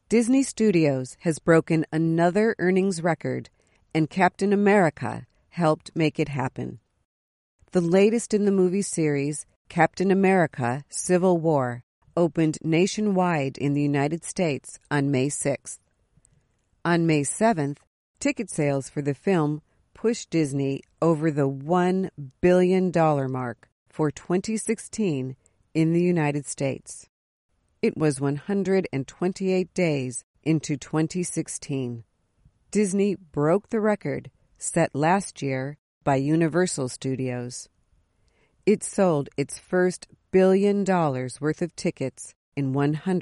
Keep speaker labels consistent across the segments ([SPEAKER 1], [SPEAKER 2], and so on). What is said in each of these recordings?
[SPEAKER 1] Disney Studios has broken another earnings record, and Captain America helped make it happen. The latest in the movie series, Captain America: Civil War, opened nationwide in the United States on May 6th. On May 7th, ticket sales for the film pushed Disney over the $1 billion mark for 2016 in the United States. It was 128 days into 2016. Disney broke the record set last year by Universal Studios. It sold its first $1 billion worth of tickets in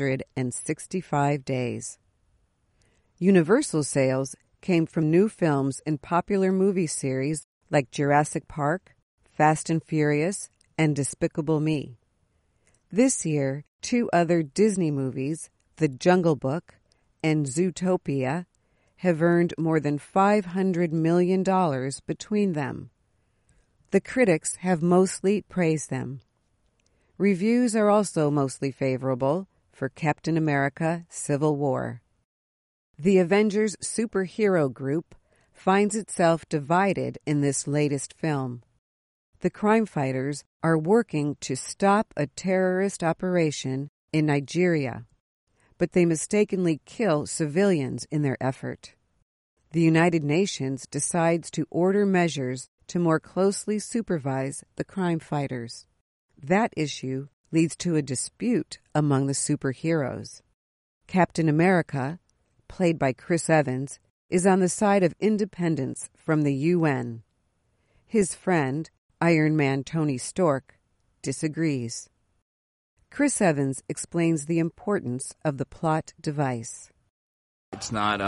[SPEAKER 1] 165 days. Universal sales came from new films in popular movie series like Jurassic Park, Fast and Furious, and Despicable Me. This year, 2 other Disney movies, The Jungle Book and Zootopia, have earned more than $500 million between them. The critics have mostly praised them. Reviews are also mostly favorable for Captain America: Civil War. The Avengers superhero group finds itself divided in this latest film. The crime fighters are working to stop a terrorist operation in Nigeria, but they mistakenly kill civilians in their effort. The United Nations decides to order measures to more closely supervise the crime fighters. That issue leads to a dispute among the superheroes. Captain America, played by Chris Evans, is on the side of independence from the UN. His friend, Iron Man Tony Stark, disagrees. Chris Evans explains the importance of the plot device.
[SPEAKER 2] It's not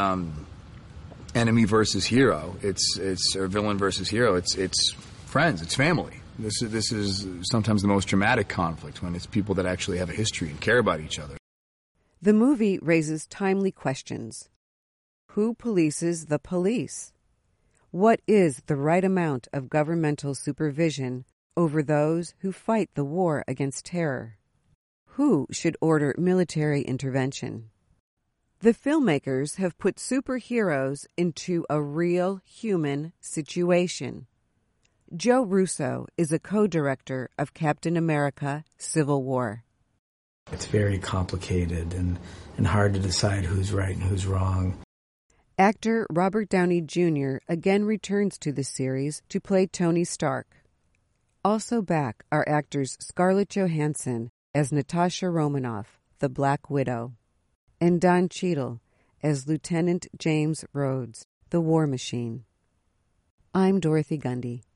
[SPEAKER 2] enemy versus hero. It's or villain versus hero. It's friends. It's family. This is sometimes the most dramatic conflict, when it's people that actually have a history and care about each other.
[SPEAKER 1] The movie raises timely questions. Who polices the police? What is the right amount of governmental supervision over those who fight the war against terror? Who should order military intervention? The filmmakers have put superheroes into a real human situation. Joe Russo is a co-director of Captain America: Civil War.
[SPEAKER 3] It's very complicated and hard to decide who's right and who's wrong.
[SPEAKER 1] Actor Robert Downey Jr. again returns to the series to play Tony Stark. Also back are actors Scarlett Johansson as Natasha Romanoff, the Black Widow, and Don Cheadle as Lieutenant James Rhodes, the War Machine. I'm Dorothy Gundy.